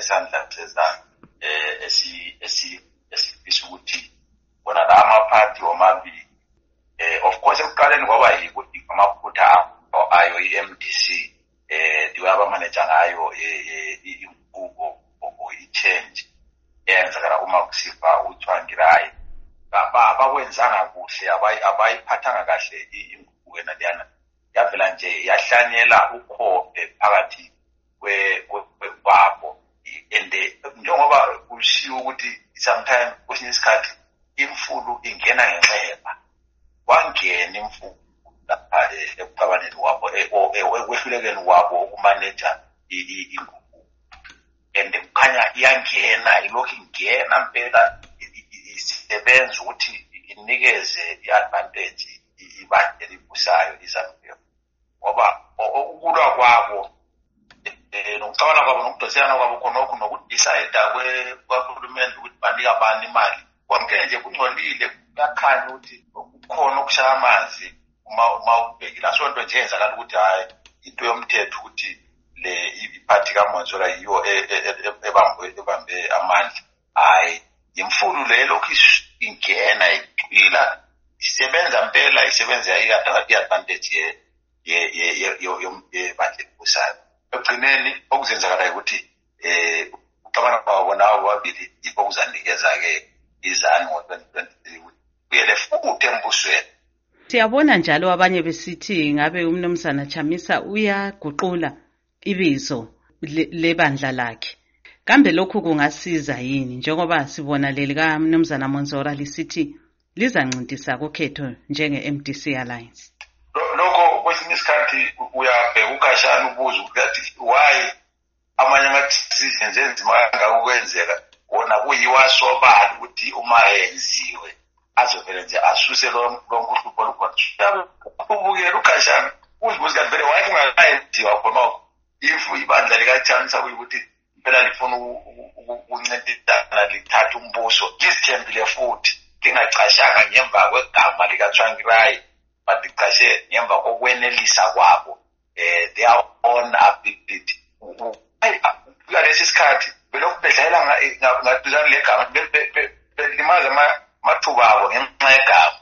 esandla sezana esifisa ukuthi bona la amaphathi omabili of course ekuqaleni kwaba yikuthi amaphutha ayo i-MDC ndiwaba manager ngayo inqubo i-change eyenzakala uma kusifa uThwangirayi abakwenzanga kuhle abayiphathanga kahle inqubo leyana yavela nje yahlanyela ukhophe phakathi kwabo and njengoba kushiwo ukuthi sometimes kwesinye isikhathi imfulu ingena ngenxeba wangena imfulu lapha ekucabaneni wabo ekwehlulekeni wabo ukumaneja ingubo and kukhanya iyangena ilokhu ingena mpela isebenza ukuthi inikeze i-advantage ibandla elibusayo iZANU-PF ngoba ukulwa kwabo nokucabana kwabo nokudoselana kwabo khonokho nokudecida kwahulumende ukuthi banika abantu imali konke nje kungcolile kuyakhanya ukuthi kukhona okushaya amanzi uma ubhekile asonto nje yenzakala ukuthi hayi into yomthetho ukuthi le iphathi kaMonzora yiyo ebambe amandla hayi imfulu le lokhu ingena iqila isebenza mpela isebenza i-advantage yebandla elibusayo ekugcineni okuzenzakala ukuthi ucabana kwabo nabo babili yikho okuzanikeza-ke iZANU ngo-2023 kuyele futhi embusweni. Siyabona njalo abanye besithi ngabe umnumzana Chamisa uyaguqula ibizo lebandla lakhe. Kambe lokhu kungasiza yini njengoba sibona leli kaMnumzana Monzora lisithi lizancintisa kukhetho njenge-MDC Alliance? Lokho kwesinye isikhathi uyabheka ukashana ubuza ukuthi why amanye ama-decisions enzima kangakwenzeka wona kuyiwasobala ukuthi uma yenziwe azovele nje asuse lonke uhlupho olukhona ukubukela ukashana uzibuza kanti vele why kungakayenziwa khonokho if ibandla likaChamisa kuyikuthi phela lifuna ukuncintisana lithatha umbuso lizithembile futhi lingacashanga ngemva kwegama likaThwangirayi but licashe ngemva kokwenelisa kwabo their own ability kulesi sikhathi belokhu bedlalela ngaduzane legama belimaza amathuba abo ngenxa yegama.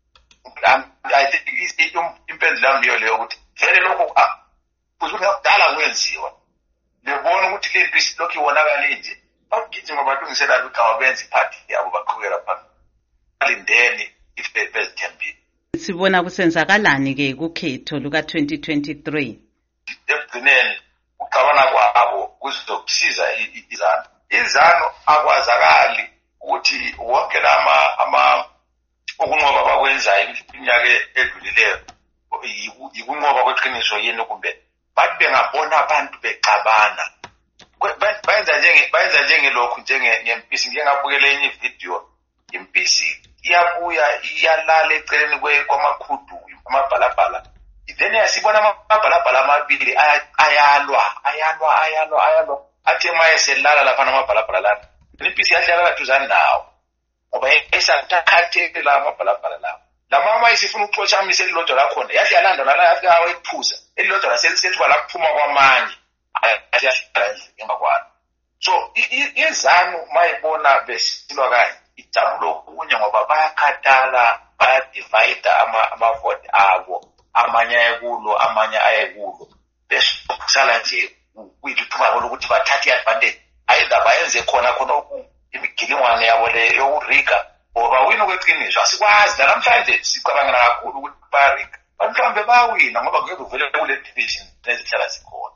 I think impendulo yami yiyo leyo ukuthi vele lokhu kuzuthi ngakudala kwenziwa lebona ukuthi lempisi lokhu iwonakala nje bagijima balungiselela igama benza iphathi yabo baqhubekela phambili balindeni if bezithembile. Sibona kusenzakalani-ke kukhetho luka-2023? Ekugcineni ucabana kwabo kuzokusiza iZANU akwazakali ukuthi wonke ukunqoba abakwenzayo iminyaka edlulileyo yikunqoba kweqiniso yini kumbe bathi bengabona abantu bexabana bayenza njengelokhu njengempisi. Ngike ngabukela enye ividiyo impisi iyabuya iyalala eceleni kwamakhudu amabhalabhala then yasibona amabhalabhala amabili ayalwa athi mayeselala lapha namabhalabhala lana impisi yahlala kaduzane nawo ngoba esakhathela amabhalabhala lawo lamama isifuna ukuxotshamisa elilodwa lakhona yahle yalanda nala yahle awayiphuza elilodwa laselisethwa lakuphuma kwamanye ayahlala emva kwalo. So iZANU mayibona besilwa kanye ijabula okunye ngoba bayakhathala bayadivide amavote abo amanye ayekulo amanye ayekulo bese kusala nje kuyithuba lokuthi bathathe i-advantage either bayenze khona imigilimwane yabo le yokurika ngoba wina kweqiniso asikwazi namhlanje sicabangela kakhulu ukuthi bayarika mhlawumbe bayawina ngoba kuyekuvele kule division nezihlala zikhona.